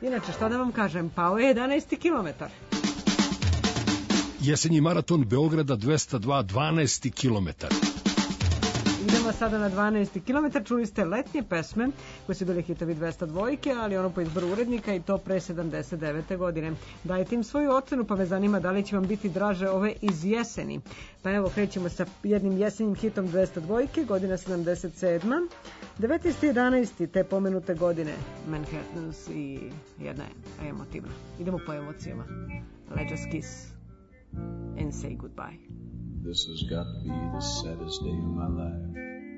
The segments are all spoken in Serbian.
Inače, što da vam kažem, pao je 11. kilometar. Jesenji maraton Beograda 202, 12. kilometar. Idemo sada na 12. kilometar. Čuli ste letnje pesme koje su bile hitovi 202, ali ono po izboru urednika i to pre 79. godine. Dajte im svoju ocenu, pa me zanima da li će vam biti draže ove iz jeseni. Pa evo, krećemo sa jednim jesenjim hitom 202, godina 77. 19.11. te pomenute godine Manhattans i jedna je emotivna. Idemo po emocijama. Let's just kiss and say goodbye. This has got to be the saddest day of my life.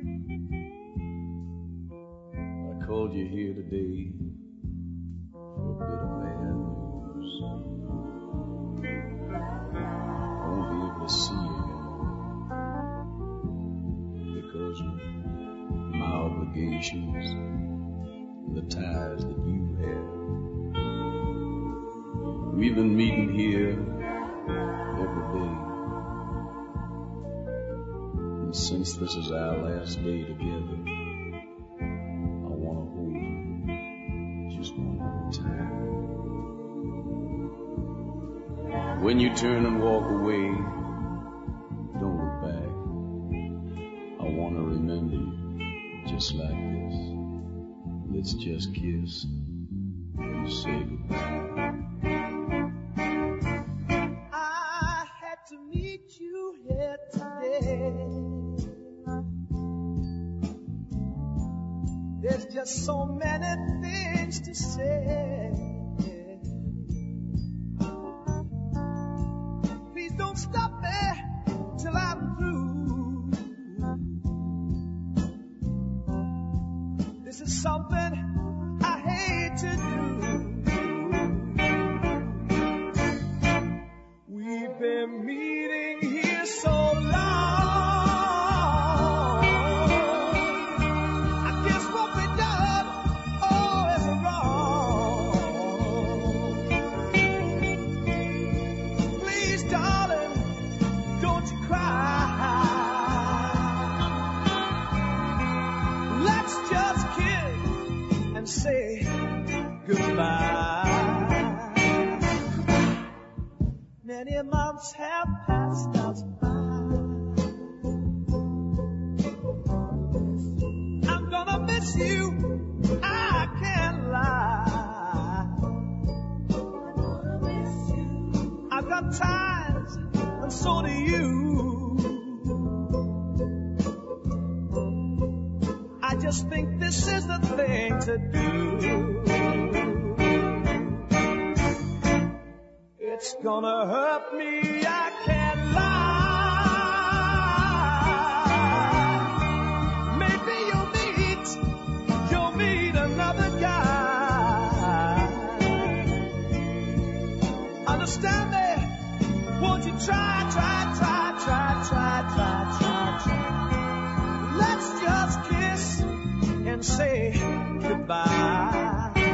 I called you here today for a bit of bad news. I won't be able to see you anymore because of my obligations and the ties that you have. We've been meeting here every day. Since this is our last day together, I want to hold you just one more time. When you turn and walk away, don't look back. I want to remember you just like this. Let's just kiss and say goodbye. I had to meet you here today. There's just so many things to say. Please don't stop me till I'm through. This is something I hate to do. We've been meeting here so long. Say goodbye. Many months have passed us by. I'm gonna miss you, I can't lie. I've got ties, and so do you. I just think this is the thing to do. It's gonna hurt me, I can't lie. Maybe you'll meet another guy. Understand me? Won't you try? Let's just kiss and say goodbye.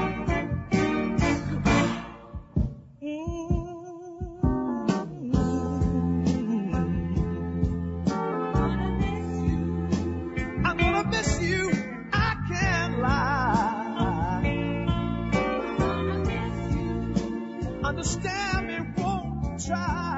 I'm gonna miss you, I can't lie. Understand me, won't you try?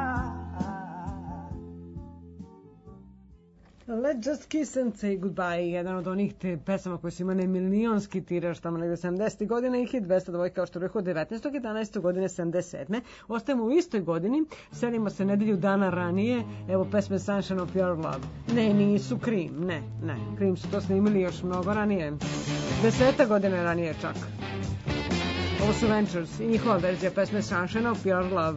Let's just kiss and say goodbye, jedan od onih pesama koji su imane milionski tiraž tamo negde 70. godine i hit 202, kao što rekao, 19.11. godine 77. Ostajemo u istoj godini, selimo se nedelju dana ranije, evo pesme Sunshine of Your Love. Ne, nisu Cream, ne, Cream su to snimili još mnogo ranije, 10 godine ranije čak. Ovo su Ventures i njihova verzija pesme Sunshine of Your Love.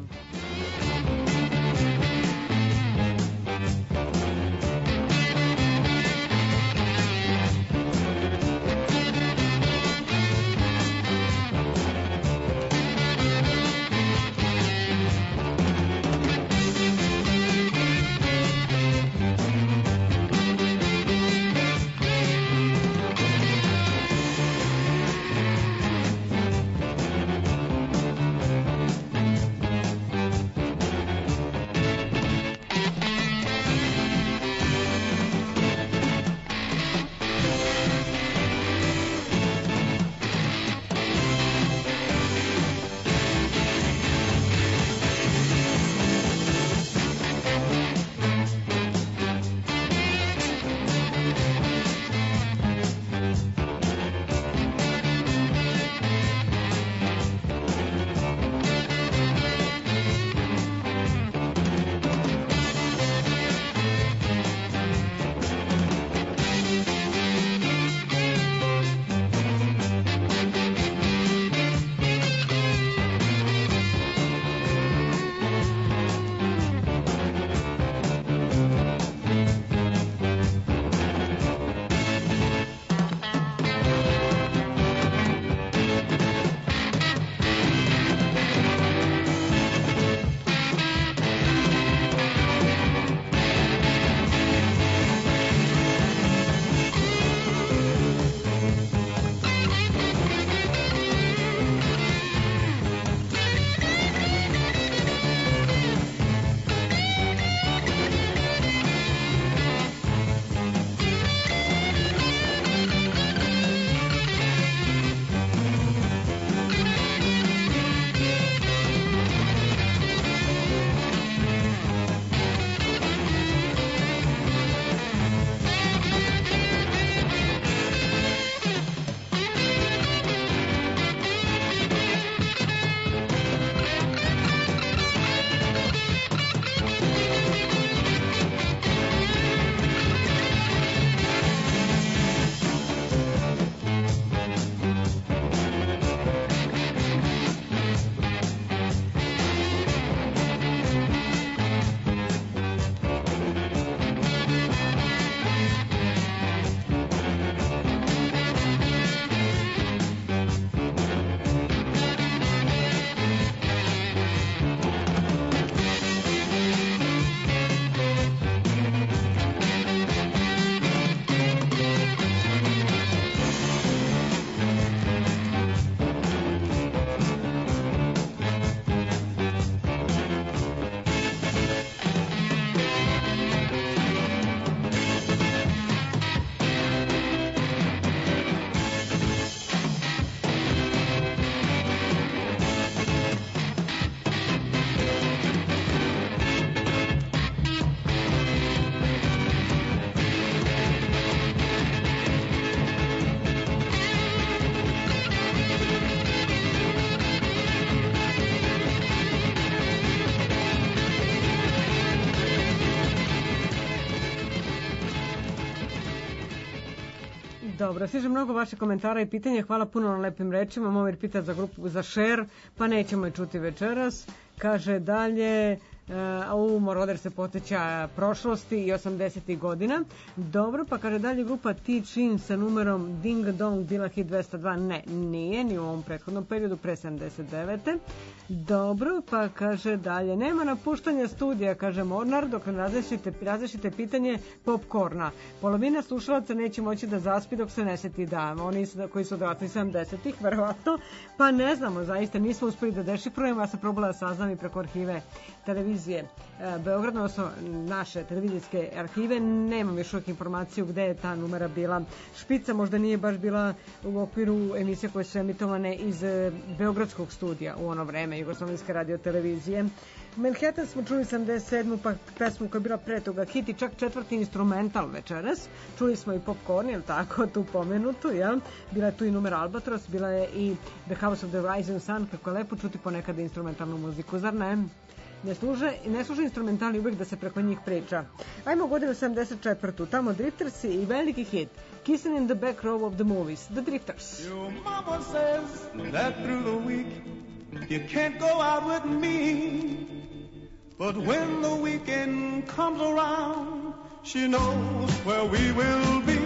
Dobro, stiže mnogo vaše komentara i pitanja. Hvala puno na lepim rečima. Momir pita za grupu za Cher, pa nećemo je čuti večeras. Kaže dalje, Moroder se poteća prošlosti i 80. godina. Dobro, pa kaže dalje grupa T-Chin sa numerom Ding Dong bila hit 202. Ne, nije, ni u ovom prethodnom periodu, pre 79. Dobro, pa kaže dalje, nema napuštanja studija, kaže Mornar, dok ne razrešite pitanje popcorna. Polovina slušalaca neće moći da zaspi dok se ne seti da. Oni koji su odrasli 70-ih, verovatno, pa ne znamo, zaista nismo uspeli da dešifrujemo. Ja sam probala da saznam i preko arhive televizije Beograd, odnosno naše televizijske arhive, nemam još uvijek informaciju gde je ta numera bila špica, možda nije baš bila u okviru emisija koje su emitovane iz beogradskog studija u ono vreme Jugoslovenske radiotelevizije. Manhattan smo čuli 77. pa pesmu koja je bila pre toga hit i čak četvrti instrumental večeras. Čuli smo i Popcorn, je li tako, tu pomenutu, ja? Bila je tu i numer Albatros, bila je i The House of the Rising Sun, kako je lepo čuti ponekad instrumentalnu muziku, zar ne? Ne služe instrumentali uvijek da se preko njih priča. Ajmo godinu 74. Tamo Driftersi i veliki hit Kissing in the Back Row of the Movies, The Drifters. Your mama says that through the week you can't go out with me, but when the weekend comes around she knows where we will be.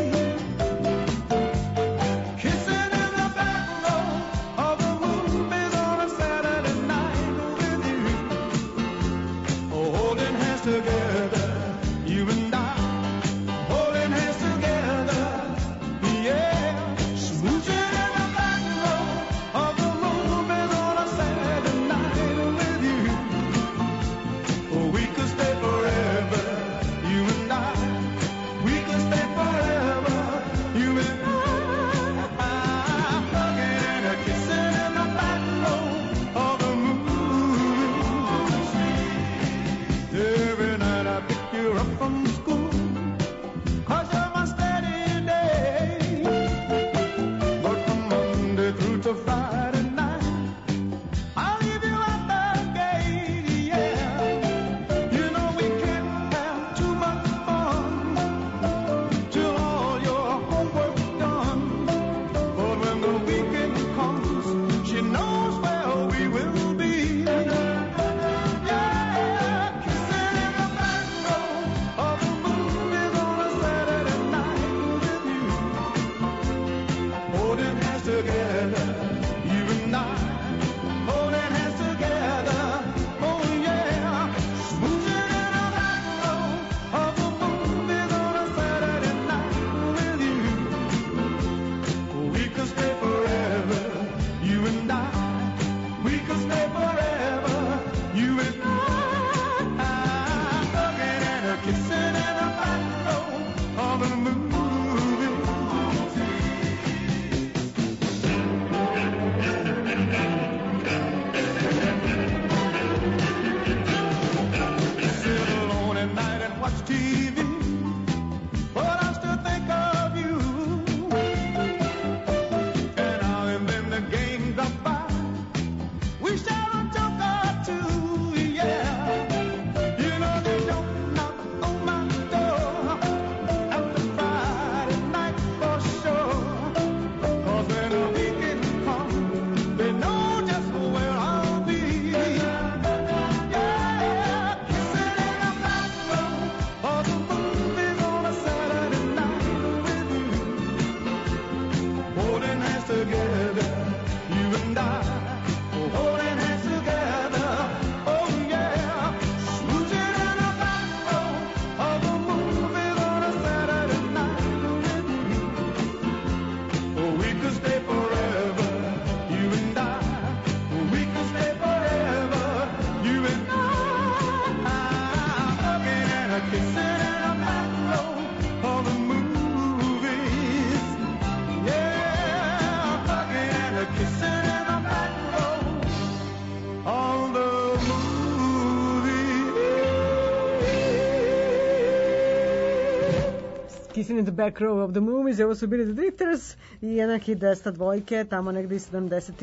Kissing in the Back Row of the Movies, ovo su bili The Drifters i jedan hit 202, tamo negdje iz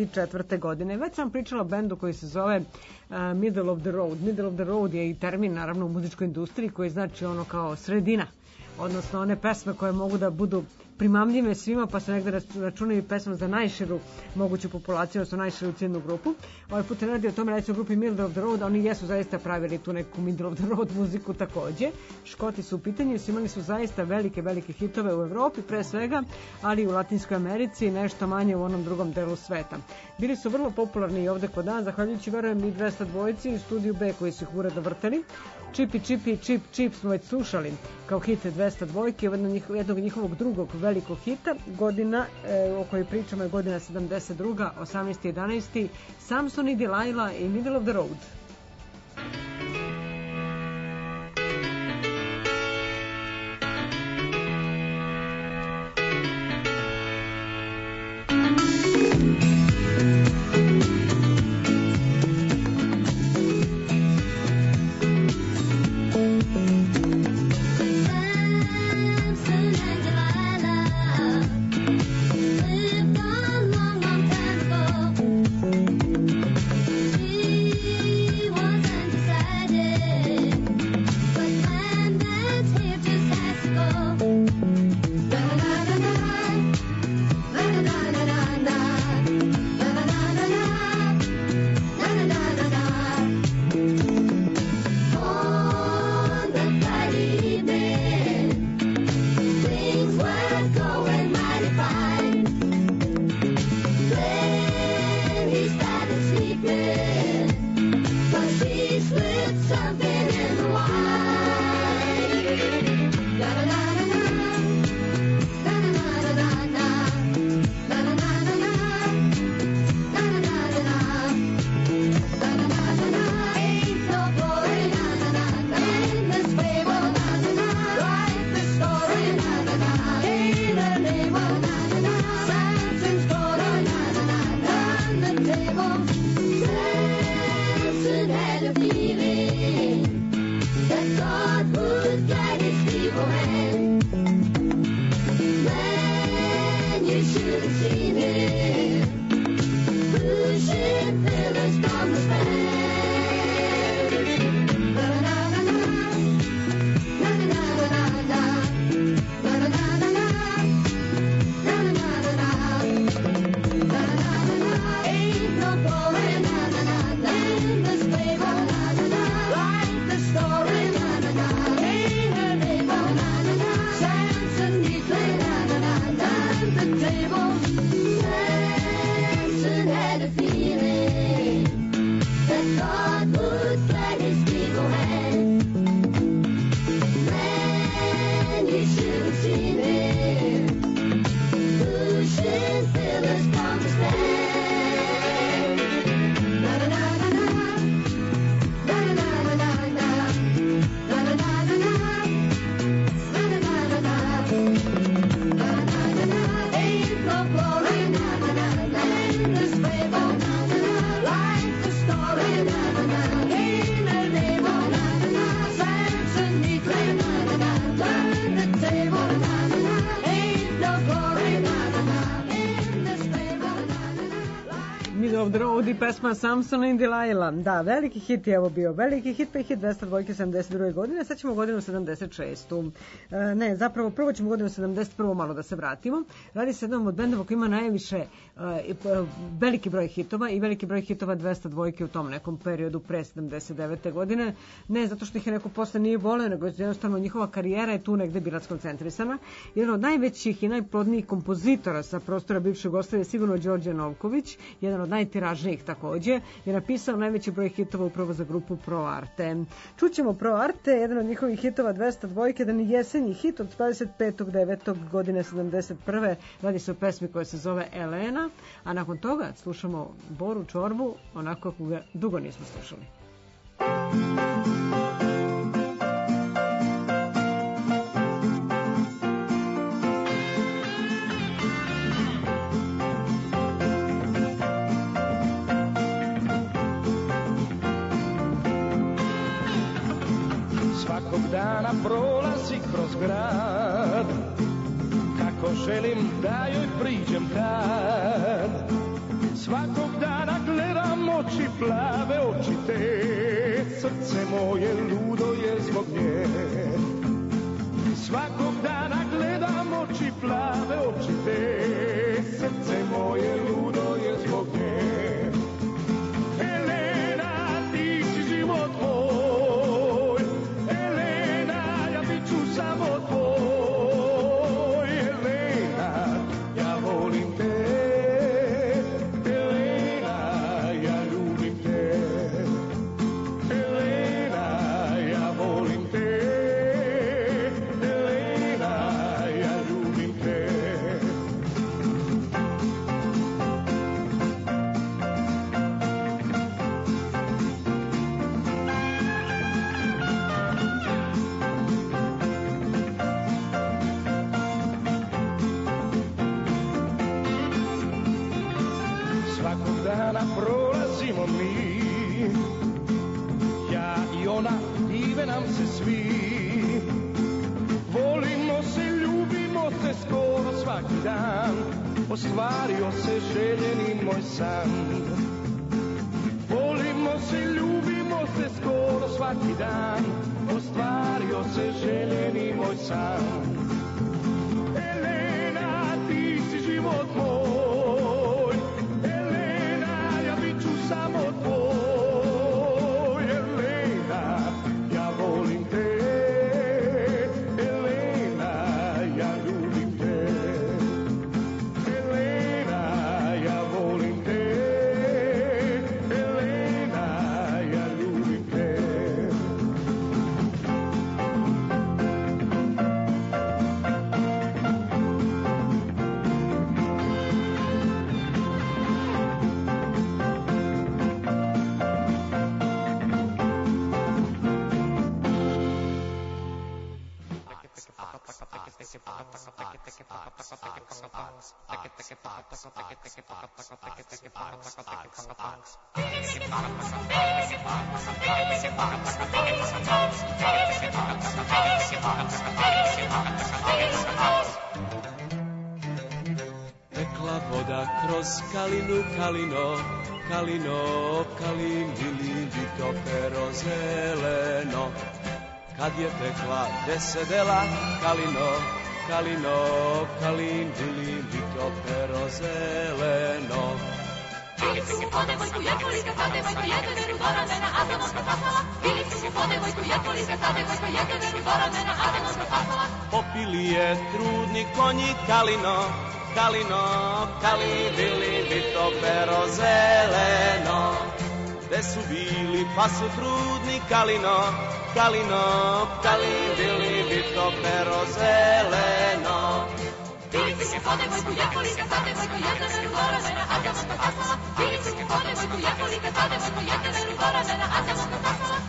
74. godine. Već sam pričala o bendu koji se zove Middle of the Road. Middle of the Road je i termin naravno u muzičkoj industriji koji znači ono kao sredina, odnosno one pesme koje mogu da budu primamljive svima, pa se negde računaju pesma za najširu moguću populaciju, odnosno najširu ciljnu grupu. Ovaj put se radi o tome, recimo, grupi Middle of the Road, oni jesu zaista pravili tu neku Middle of the Road muziku takođe. Škoti su u pitanju i imali su zaista velike hitove u Evropi pre svega, ali i u Latinskoj Americi, nešto manje u onom drugom delu sveta. Bili su vrlo popularni i ovde kod nas, zahvaljujući, verujem, i 202 i Studiju B koji su ih uredno vrteli. Čipi, čipi, čip, čip smo već slušali kao hit 202, jednog njihovog drugog velikog hita. Godina o kojoj pričamo je godina 72. 18.11. Samson i Delilah i Middle of the Road. I pesma Samson i Delilah. Da, veliki hit je ovo bio. Veliki hit, pa je hit 202 72. godine. Sad ćemo godinu 76. Ne, zapravo prvo ćemo godinu 71. malo da se vratimo. Radi se jednom od bendova koji ima najviše veliki broj hitova i veliki broj hitova 202 u tom nekom periodu pre 79. godine. Ne zato što ih je neko posle nije voleo, nego jednostavno njihova karijera je tu negde bila skoncentrisana. Jedan od najvećih i najplodnijih kompozitora sa prostora bivše Jugoslavije je sigurno Đorđe Novković, jedan od najtiražnijih takođe, je napisao najveći broj hitova upravo za grupu Pro Arte. Čućemo Pro Arte, jedan od njihovih hitova 202, jedan jesenji hit od 25.9. godine 71. Radi se o pesmi koja se zove Elena, a nakon toga slušamo Boru Čorbu, onako kako ga dugo nismo slušali. Svakog dana prolazi kroz grad, kako želim da joj priđem kad. Svakog dana gledam oči, plave oči te, srce moje ludo je zbog nje. Svakog dana gledam oči, plave oči te, srce moje ludo je zbog nje. Elena, ti si život moj, Elena, ja bit ću samo tvoj. Elena, ja volim te, Elena, ja ljubim te. Elena, ja volim te, Elena, ja ljubim te. Svakog dana prolazimo mi, ja i ona, dive nam se svi. Volimo se, ljubimo se skoro svaki dan, ostvario se željeni moj san. Volimo se, ljubimo se skoro svaki dan, ostvario se željeni moj san. Elena, ti si život moj, Elena, ja bit ću samo tvoj. Elena, ja volim te, Elena, ja ljubim te. Elena, ja volim te, Elena, ja ljubim te. Tekla voda kroz kalinu, kalino, kalino, kalin, dilivito, pero zeleno. Kad je tekla, gde se dela, kalino, kalino, kalin, dilivito, pero zeleno. Bili su u podevojku, jerkolika, ta devojka, jedeveru do ramena, a zamonska pasala. Bili su u podevojku, jerkolika, ta devojka, jedeveru do ramena, a zamonska pasala. Popili je trudni konji, kalino, kalino, kalin, dilivito, pero zeleno. Gde su bili, pa su trudni, kalino, kalino, kalin, dilivito, pero zeleno. Bili su u podevojku, jerkolika, ta devojka, jedeveru do ramena, a zamonska pasala. Bili su u podevojku, jerkolika, ta devojka, jedeveru do ramena, a zamonska pasala.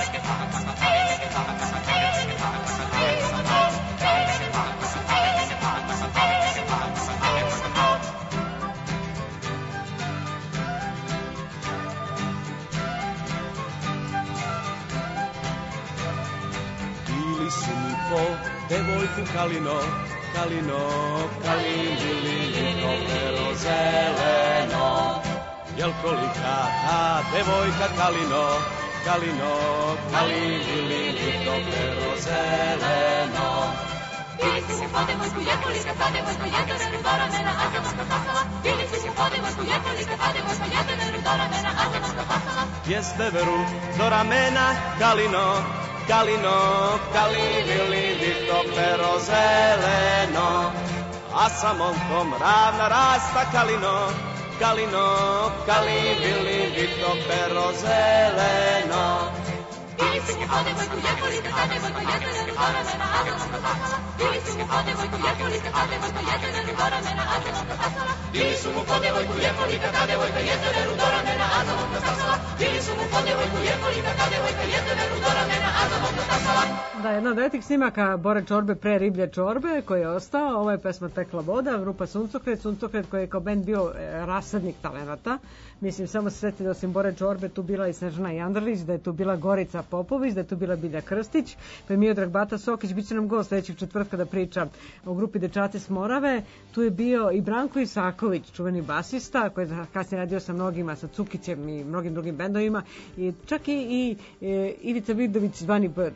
Bili su mi po devojku, kalino, kalino, kalin, dilivito, pero zeleno. Jelkolika ta devojka, kalino, kalino, kalin, dilivito, pero zeleno. Bili su u podevojku, jerkolika, ta devojka, jedeveru do ramena, a zamonska pasala. Bili su u podevojku, jerkolika, ta devojka, jedeveru do ramena, a zamonska pasala. Jezdeveru do ramena, kalino, kalino, kalin, dilivito, pero zeleno. A sa momkom ravna rasta, kalino, kalino, kalin, dilivito, pero zeleno. Bili su u podevojku, jerkolika, ta devojka, jedeveru do ramena, a zamonska pasala. Bili su u podevojku, jerkolika, ta devojka, jedeveru do ramena, a zamonska pasala. Bili su u podevojku, jerkolika, ta devojka, jedeveru do ramena, a zamonska pasala. Bili su u podevojku, jerkolika, ta devojka, jedeveru do ramena, a zamonska pasala. Da, jedna od retih snimaka Bore Čorbe pre riblje čorbe koji je ostao, ovo je pesma Tekla voda, grupa Suncokret, Suncokret koji je kao band bio rasadnik talenata. Mislim, samo se setite da osim Bore Čorbe tu bila i Snežana Jandrlić, da je tu bila Gorica Popović, da je tu bila Bilja Krstić, pa je Miodrag Bata Sokić, bit će nam gost sledećeg četvrtka da priča o grupi Dečaci s Morave. Tu je bio i Branko Isaković, čuveni basista, koji je kasnije radio sa mnogima, sa Cukićem i mnogim drugim bendovima, i čak i Ivica Vidović zvani Brt.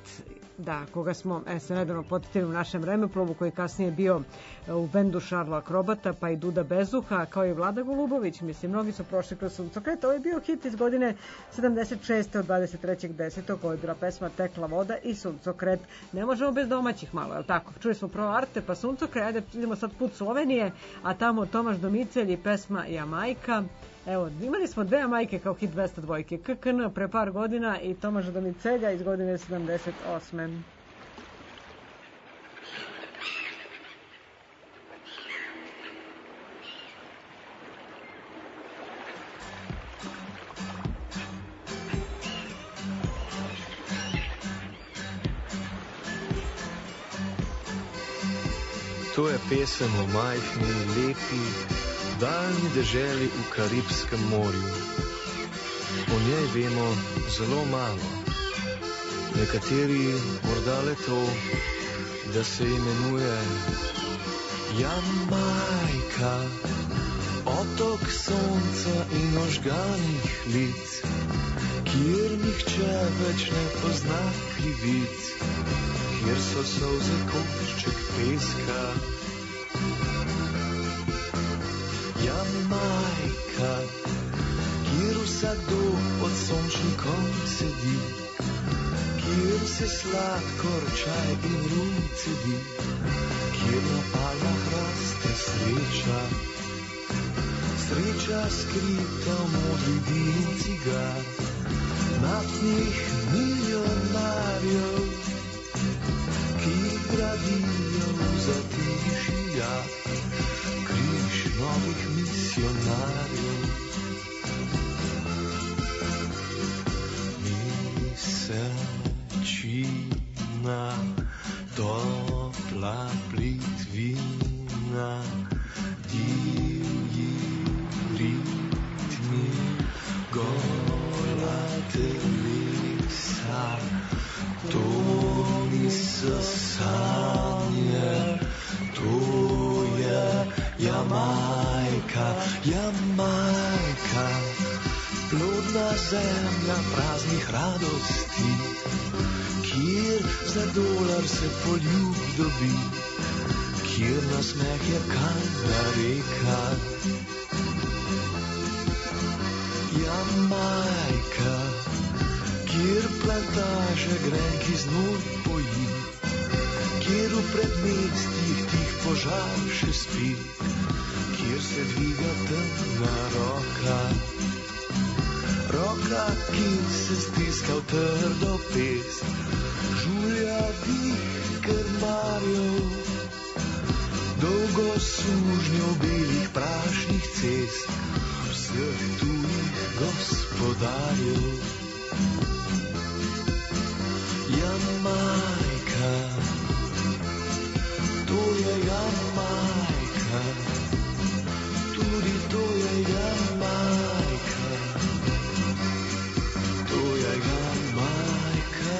Da, koga smo se nedavno potetili u našem vremeplovu, koji kasnije bio u bendu Šarlo Akrobata, pa i Duda Bezuha, kao i Vlada Golubović. Mislim, mnogi su prošli kroz Suncokret. Ovo je bio hit iz godine 76. od 23.10. Ovo je bila pesma Tekla voda i Suncokret. Ne možemo bez domaćih malo, je li tako? Čuli smo Pro Arte, pa Suncokret, ajde idemo sad put Slovenije, a tamo Tomaš Domicel i pesma Jamajka. Evo, imali smo dve Jamajke kao hit 202, KKN pre par godina i Tomaša Domicelja iz godine 78. To je pesem o majhni, lepi, daljni deželi v Karibskem morju. O njej vemo zelo malo. Nekateri morda le to, da se imenuje Jamajka, otok sonca in ožganih lic, kjer nihče več ne pozna krivic, kjer so solze košček peska. Jamajka, kjer vsakdo pod sončnikom sedi, kjer se sladkor, čaj in rum cedi, kjer na palmah raste sreča, sreča skrita v modri din cigar, naftnih milijonarjev, ki gradijo za tišija, križ novih misionarjev. Mesečina, topla plitvina, divji ritmi, gola telesa, to niso sanje, to je Jamajka, Jamajka, plodna zemlja praznih radosti, kjer za dolar se poljub dobi, kjer na smeh je kalna reka. Jamajka, kjer plantaže grenki znoj poji, kjer v predmestjih tih požar še spi, kjer se dviga temna roka, roka, ki se stiska v trdo pest, žulja dih krmarjev, dolgo sužnjo belih prašnih cest, vseh tujih gospodarjev. Jamajka, to je Jamajka, tudi to je Jamajka, to je Jamajka,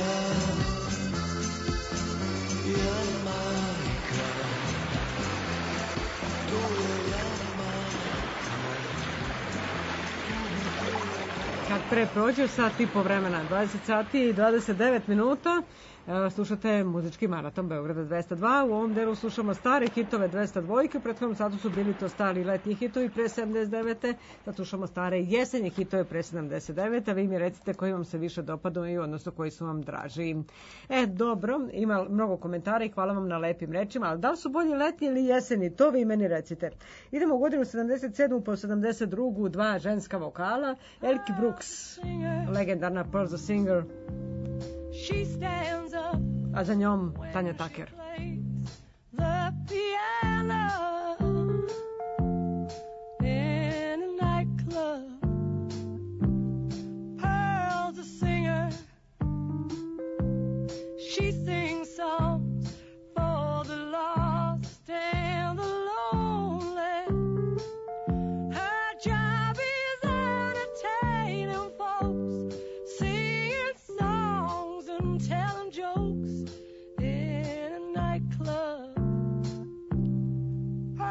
Jamajka, to je Jamajka. Kad pre prođe sat i po vremena, 20 sati i 29 minuta, slušate muzički maraton Beograda 202. U ovom delu slušamo stare hitove 202. U prethodnom satu su bili to stari letnji hitovi pre 79. Sad slušamo stare jesenje hitove pre 79. A vi mi recite koji vam se više dopadaju, odnosno koji su vam draži. Dobro, ima mnogo komentara i hvala vam na lepim rečima, ali da li su bolji letnji ili jeseni, to vi meni recite. Idemo u godinu 77. po 72. dva ženska vokala, Elkie Brooks, legendarna Pearl the Singer, She stands up, a za njom Tanja Tucker. The piano in a nightclub. Pearl's a singer. She sings songs for the lost and the lonely. Her job is entertaining folks, singing songs and telling jokes in a nightclub.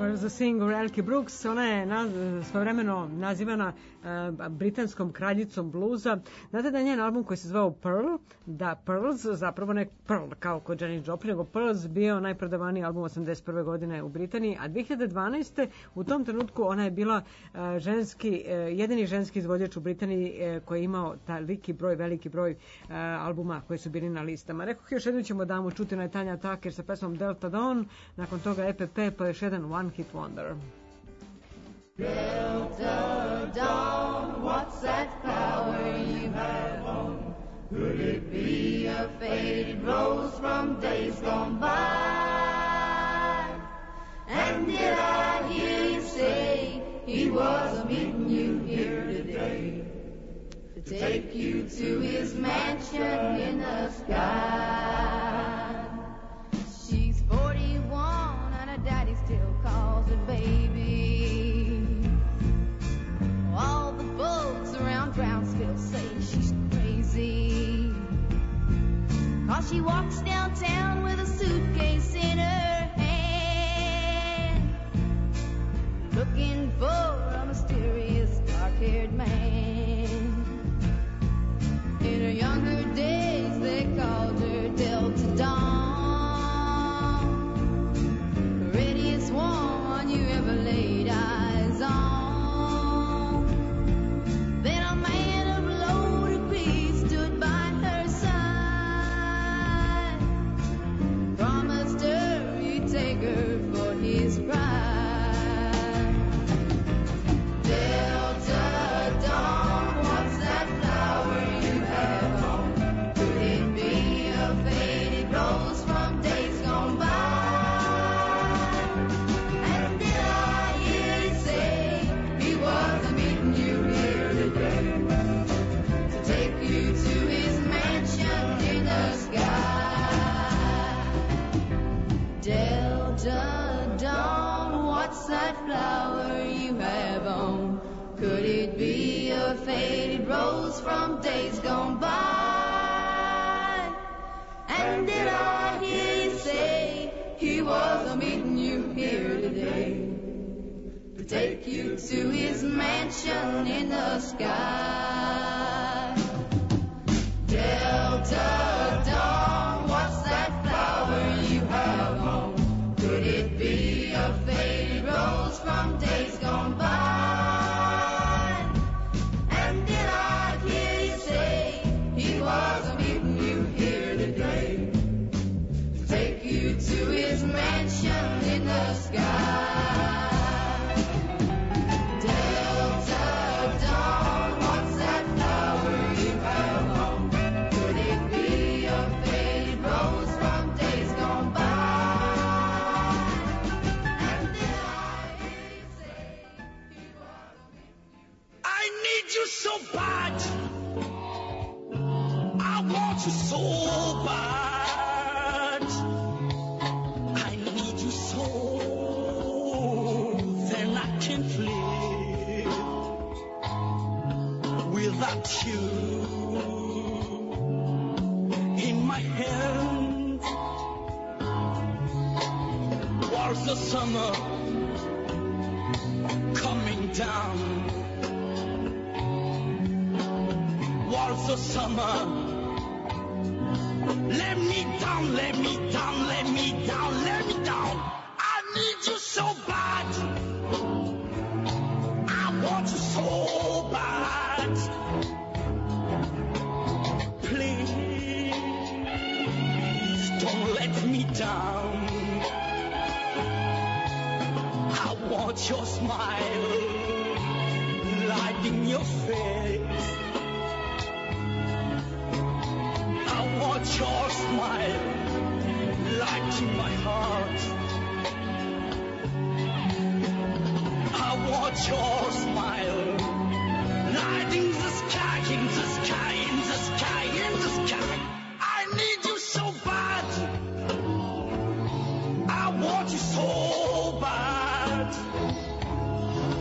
za single Elke Brooks. Ona je svojevremeno nazivana britanskom kraljicom bluza. Znate da je njen album koji se zvao Pearl, da Pearls, zapravo ne Pearl kao kod Janis Joplin, nego Pearls bio najprodavaniji album 81. godine u Britaniji, a 2012. u tom trenutku ona je bila jedini ženski izvođač u Britaniji koji je imao veliki broj albuma koji su bili na listama. Rekoh, još jednu ćemo damu čuti, na Tanja Tucker sa pesmom Delta Dawn, nakon toga EPP, pa još jedan One Hit Wonder. Delta Dawn, what's that flower you have on? Could it be a faded rose from days gone by? And did I hear you say he was meeting you here today to take you to his mansion in the sky? She's 41 and her daddy still calls her baby. All the folks around Brownsville say she's crazy, 'cause she walks downtown with a suitcase in her hand, looking for a mysterious dark-haired man. In her younger days they called her Delta Dawn, the readiest one you ever laid eyes on. Then a man of loaded grief stood by her side, promised her he'd take her for his bride. Delta Dawn, what's that flower you have on? Could it be a faded rose from days gone by? And did I hear you say he was meeting you here today to take you to his mansion in the sky? Delta Dawn, what's that flower you have on? Could it be a faded rose from days gone by? And did I hear you say he was meeting you here today to take you to his mansion in the sky? Delta Dawn, what's that flower you have on? Could it be a faded rose from days gone by? And did I hear you say he was meeting you here today to take you to his mansion in the sky? Delta Dawn, what's that flower you have on? Could it be a faded rose from days gone by? And did I hear you say he was meeting you? I need you so bad. I want you so bad. I need you so, then I can't live without you in my hand. Was the summer coming down? Was the summer? Let me down, let me down, let me down, let me down. I need you so bad. I want you so bad. Please don't let me down. I want your smile lighting your face. I want your smile lighting my heart. I want your smile lighting the sky, in the sky, in the sky, in the sky. I need you so bad. I want you so bad.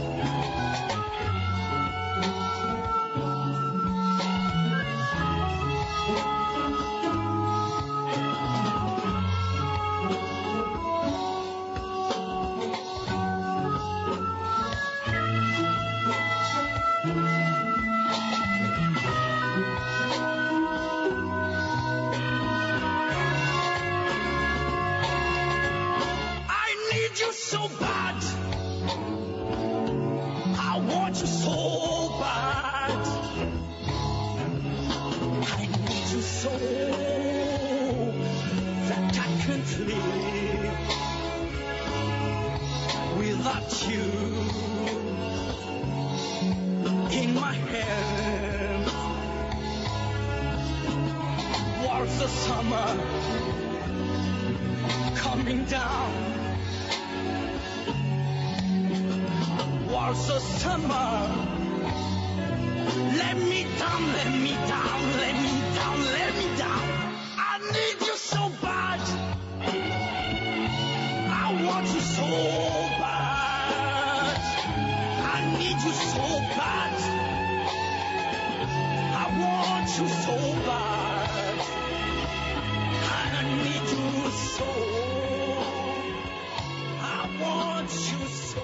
so that I can't live without you in my hands. Was the summer coming down? Was the summer? Let me down, let me down, let me down, let me down. I need you so bad. I want you so bad. I need you so bad. I want you so bad. I need you so. I want you so.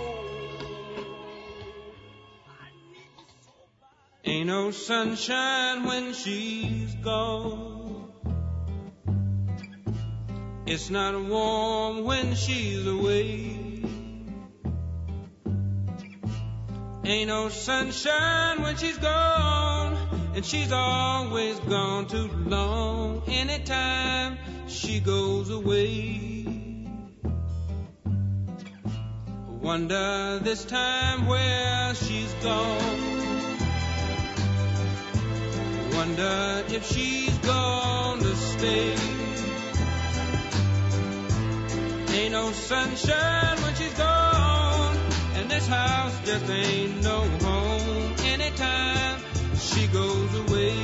Ain't no sunshine when she's gone. It's not warm when she's away. Ain't no sunshine when she's gone, and she's always gone too long. Anytime she goes away, wonder this time where she's gone. Wonder if she's gonna stay. Ain't no sunshine when she's gone, and this house just ain't no home. Anytime she goes away.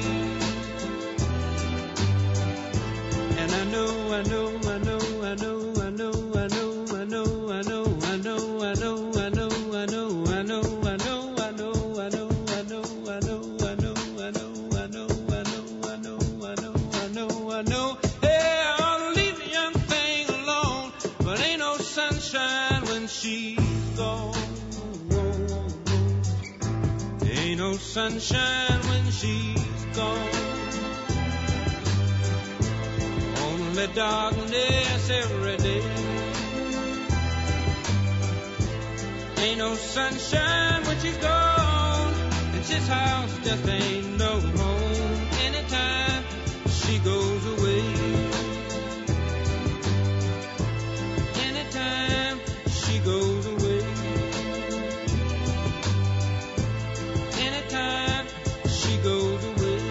And I know, I know, I know, I know, I know, I know, I know, I know, I know, I know, I know, I know, I know, I know, I know, I know, I know, I know, I know, I know. I know, hey, I ought to leave the young thing alone, but ain't no sunshine when she's gone. Ain't no sunshine when she's gone. Only darkness every day. Ain't no sunshine when she's gone, and this house just ain't no home. Anytime she goes away. Anytime she goes away. Anytime she goes away.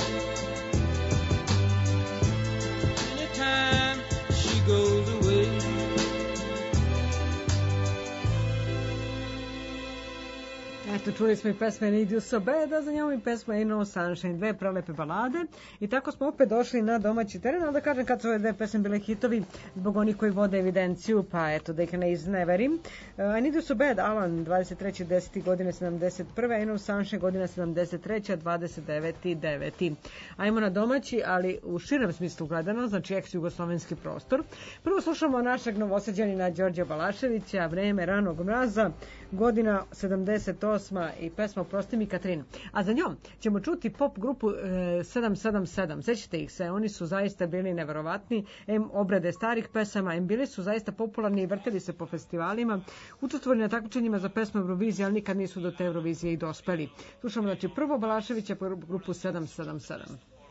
Anytime she goes away. Eto, čuli smo i pesme Need You So Bad, a za njom i pesma Ain't No Sunshine, dve prelepe balade. I tako smo opet došli na domaći teren, ali da kažem kad su ove dve pesme bile hitovi zbog onih koji vode evidenciju, pa eto da ih ne izneverim. I Need You So Bad, Alan, 23.10. godine 71. Ain't No Sunshine, godina 73. 29.9. Ajmo na domaći, ali u širem smislu gledano, znači ex-jugoslovenski prostor. Prvo slušamo našeg Novosađanina Đorđa Balaševića, Vreme ranog mraza, godina 78. i pesma Oprosti mi Katrin. A za njom ćemo čuti pop grupu 777. Sećate ih se, oni su zaista bili neverovatni, obrade starih pesama, bili su zaista popularni i vrteli se po festivalima, učestvovali na takmičenjima za pesmu Eurovizije, ali nikad nisu do te Eurovizije i dospeli. Slušamo znači prvo Balaševića po grupu 777.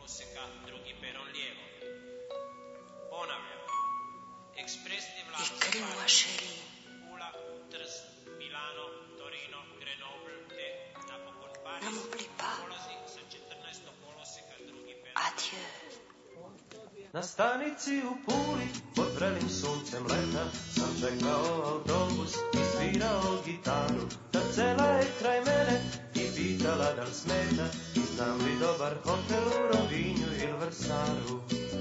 Na stanici u Puli, pod vrelim suncem leta, sam čekao autobus i svirao gitaru. Ta cela je kraj mene i pitala da li smeta i znam li dobar hotel u Rovinju ili Vrsaru.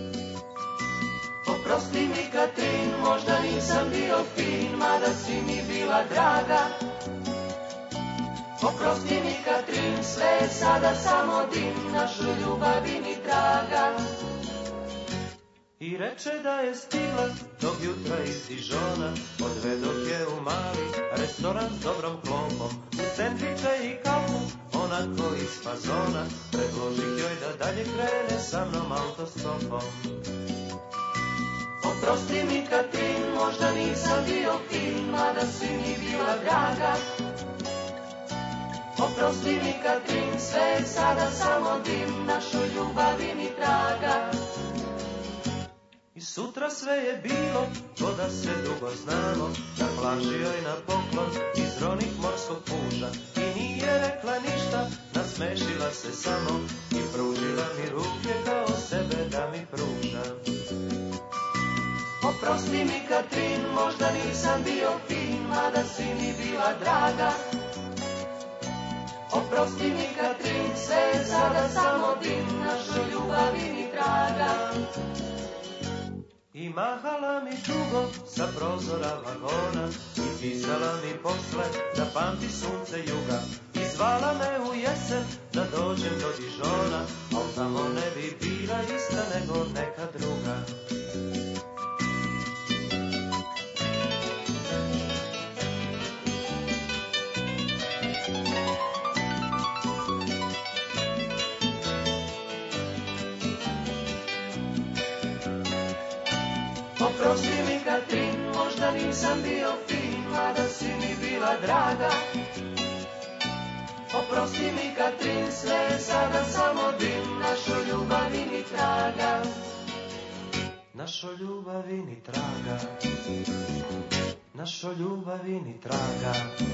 Oprosti mi Katrin, možda nisam bio fin, mada si mi bila draga. Oprosti mi Katrin, sve je sada samo dim, našu ljubavi ni traga. I reče da je stigla tog jutra iz Dižona, odvedoh je u mali restoran s dobrom klopom, u sendviče i kafu, onako iz fazona, predložih joj da dalje krene sa mnom autostopom. Oprosti mi Katrin, možda nisam bio fin, mada si mi bila draga. Oprosti mi Katrin, sve je sada samo dim, našu ljubavi ni traga. Sutra sve je bilo, ko da se dugo znamo, na plaži joj na poklon iz ronih morskog puta. I nije rekla ništa, nasmešila se samo i pružila mi ruke kao sebe da mi pruža. Oprosti mi Katrin, možda nisam bio fin, mada si mi bila draga. Oprosti mi Katrin, sve je sada samo dim, našoj ljubavi ni traga. I mahala mi dugo sa prozora vagona i pisala mi posle da pamti sunce juga. I zvala me u jesen da dođem do Dižona, al tamo ne bi bila ista nego neka druga. Oprosti mi Katrin, možda nisam bio fin, mada si mi bila draga. Oprosti mi Katrin, sve je sada samo dim, našoj ljubavi ni traga. Našoj ljubavi ni traga. Našoj ljubavi ni traga.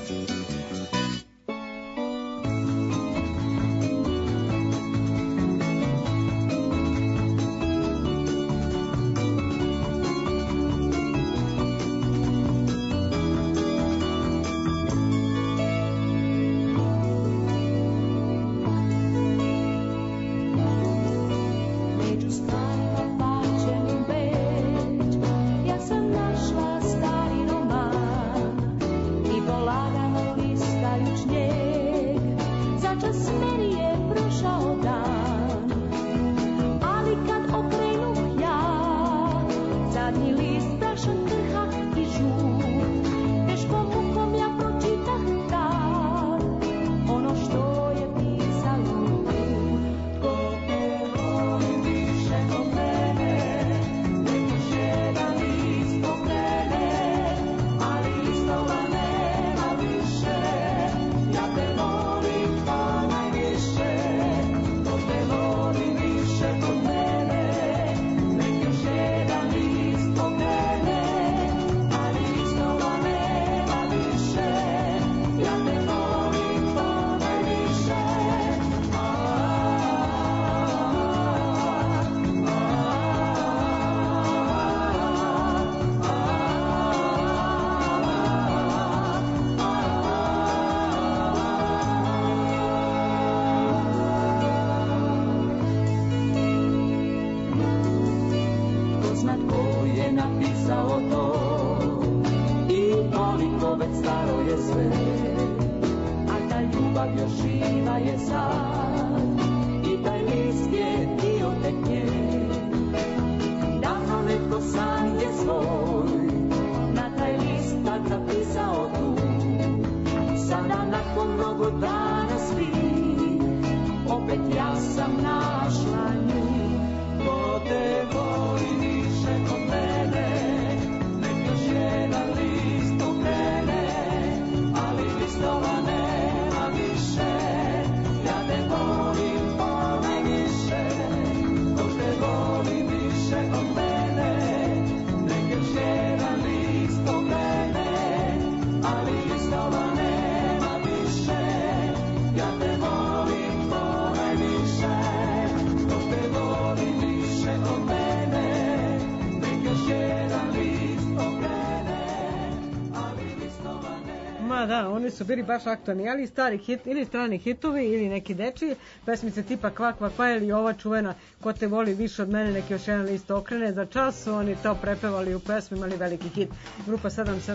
Da, oni su bili baš aktualni, ali stari hit, ili strani hitovi, ili neki dečiji, pesmice tipa Kva, kva, kva, ili ova čuvena Ko te voli više od mene, neki još jedan list okrene. Za čas su oni to prepevali u pesmi, imali veliki hit. Grupa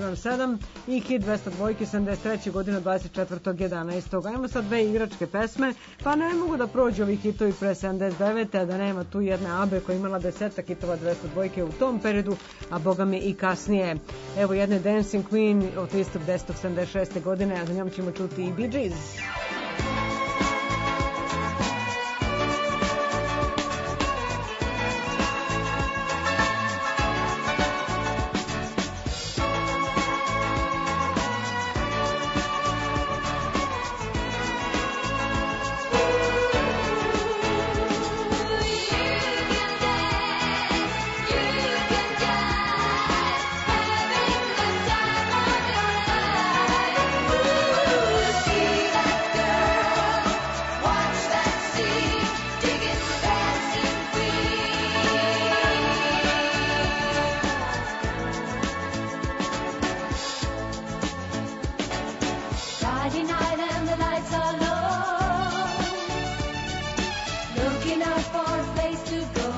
777 i hit 202, 73. godina 24.11. Ajmo sad dve igračke pesme, pa ne mogu da prođu ovi hitovi pre 79. a da nema tu jedne Abe koja imala 10 hitova 202 u tom periodu, a boga mi i kasnije. Evo jedne Dancing Queen od istog 1076. godine, a za njom ćemo čuti i Bee Gees. You can looking out for a place to go.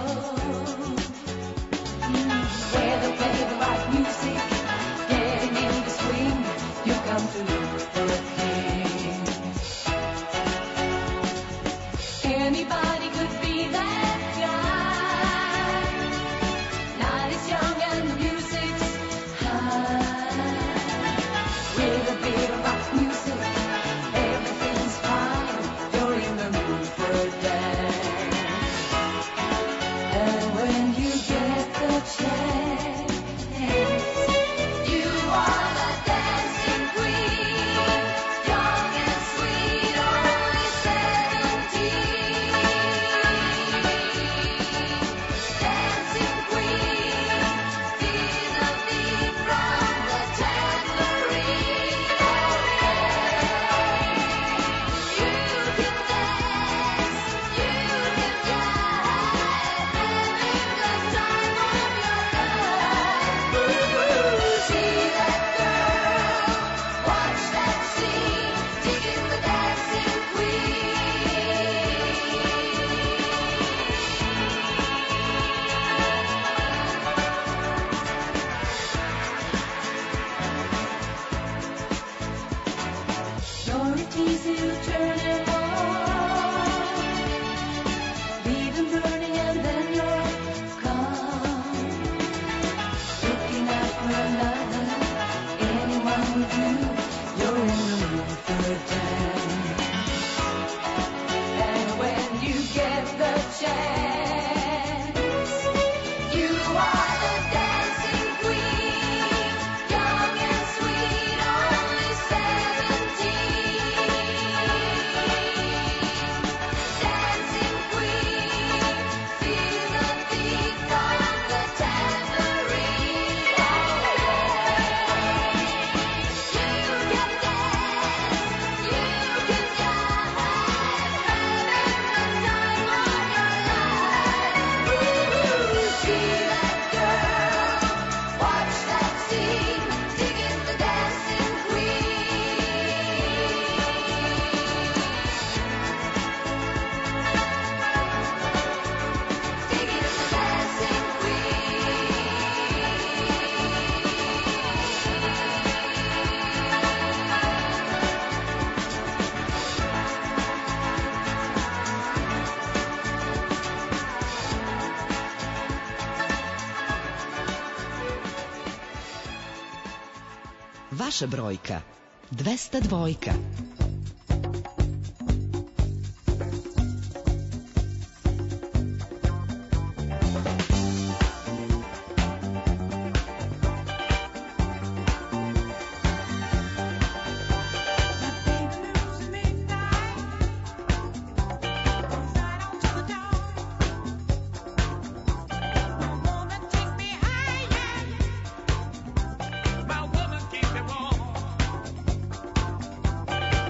Where they play the right music, getting in the swing, you come to look for a king. Anybody could be that guy. Night is young and the music's high. With a bit of rock music, everything's fine. You're in the mood for a dance. And when you get the chance, you are the dancing queen, young and sweet, only 17. Dancing queen, feel the beat from the tambourine. You can dance, you can jive, having the time of your life. See that girl, watch that scene, digging the dancing queen. You're a teaser, you turn him on. Leave him burning and then you're calm. Looking out for another, anyone with you, you're in the mood for a dance. And when you get the chance, you are the dancing queen, young and sweet, only 17. Dancing queen, feel the beat from the tambourine. You can dance, you can jive, having the time of your life. See that girl, watch that scene, digging the dancing queen. Digging the dancing Vaša brojka 202. My woman keep me warm.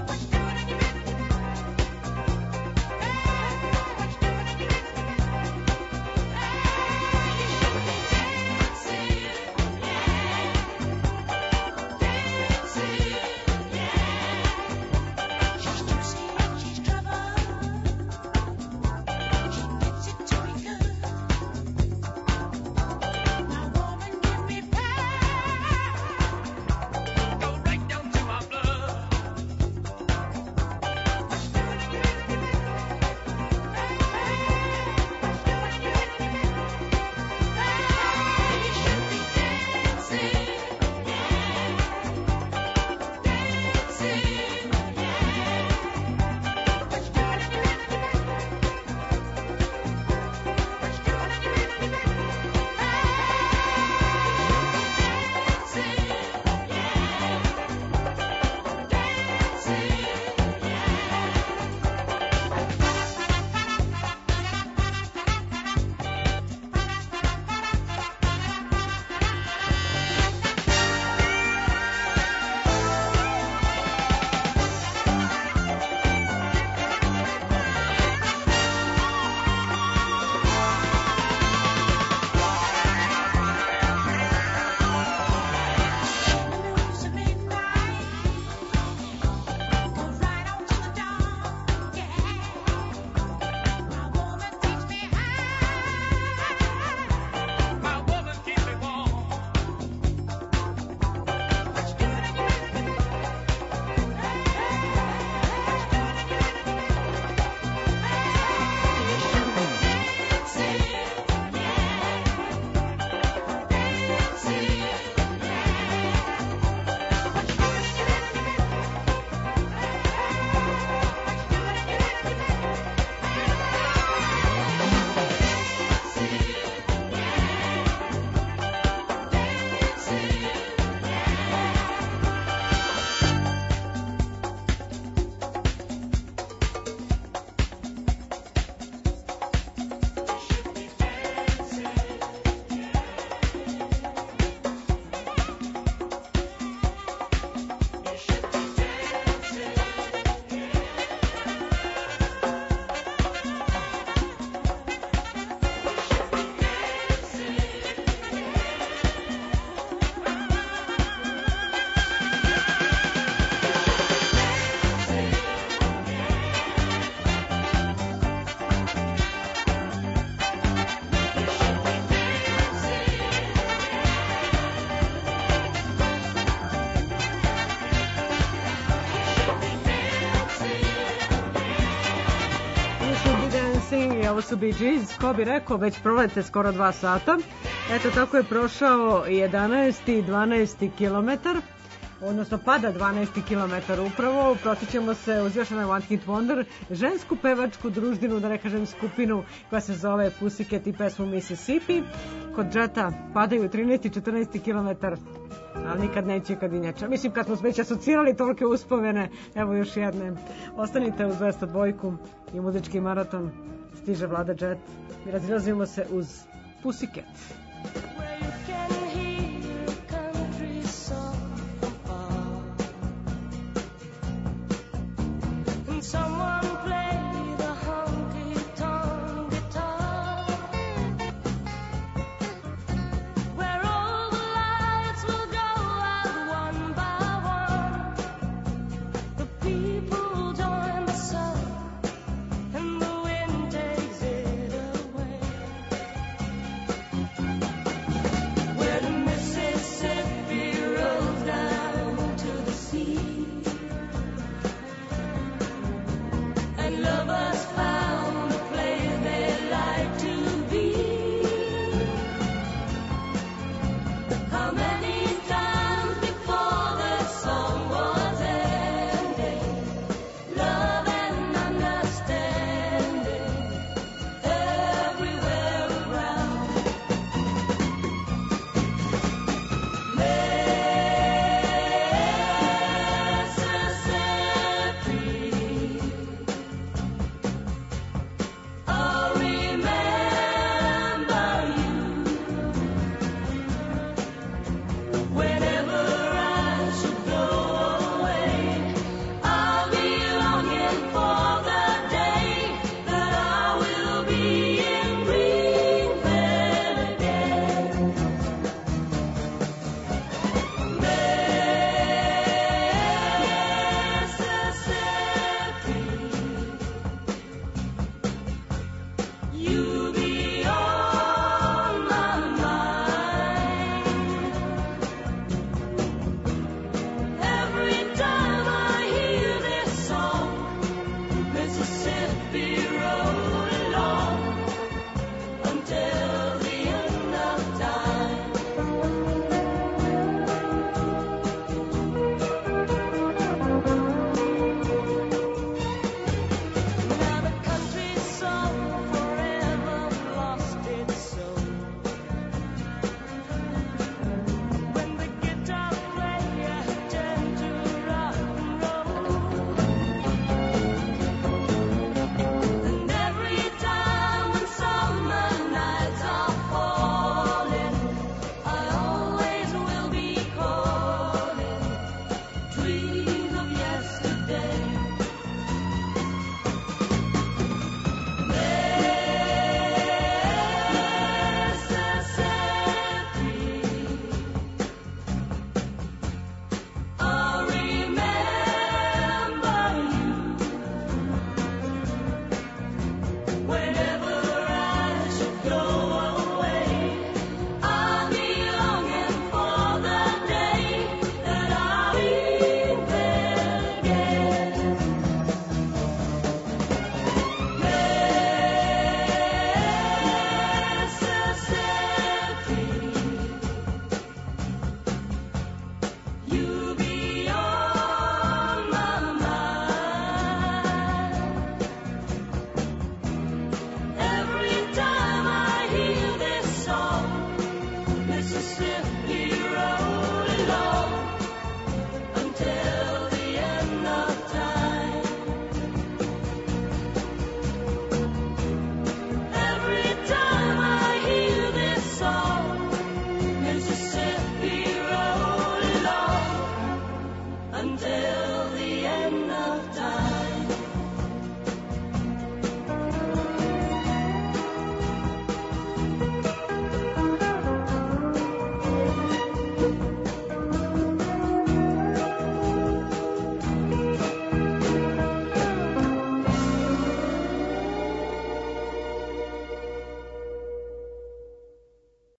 ovo su Bee Gees, ko bi rekao, već prolete skoro 2 sata. Eto, tako je prošao 11. i 12. kilometar, odnosno pada 12. kilometar upravo. Protićemo se uz još jedan One Hit Wonder, žensku pevačku družinu, da ne kažem skupinu, koja se zove Pussycat i pesmu Mississippi. Kod Jetta padaju 13. i 14. kilometar, ali nikad neće kad injača. Mislim, kad smo već asocirali tolike uspomene, evo još jedne. Ostanite uz 202 i muzički maraton. Stiže Vlada Jett i razilazimo se uz Pussycat. Someone play the honky-tonk guitar, where all the lights will go out one by one. The people join the sun, and the wind takes it away. Where the Mississippi rolls down to the sea, lovers found a place they like to be. How many times before the song was ending, love and understanding everywhere around. Until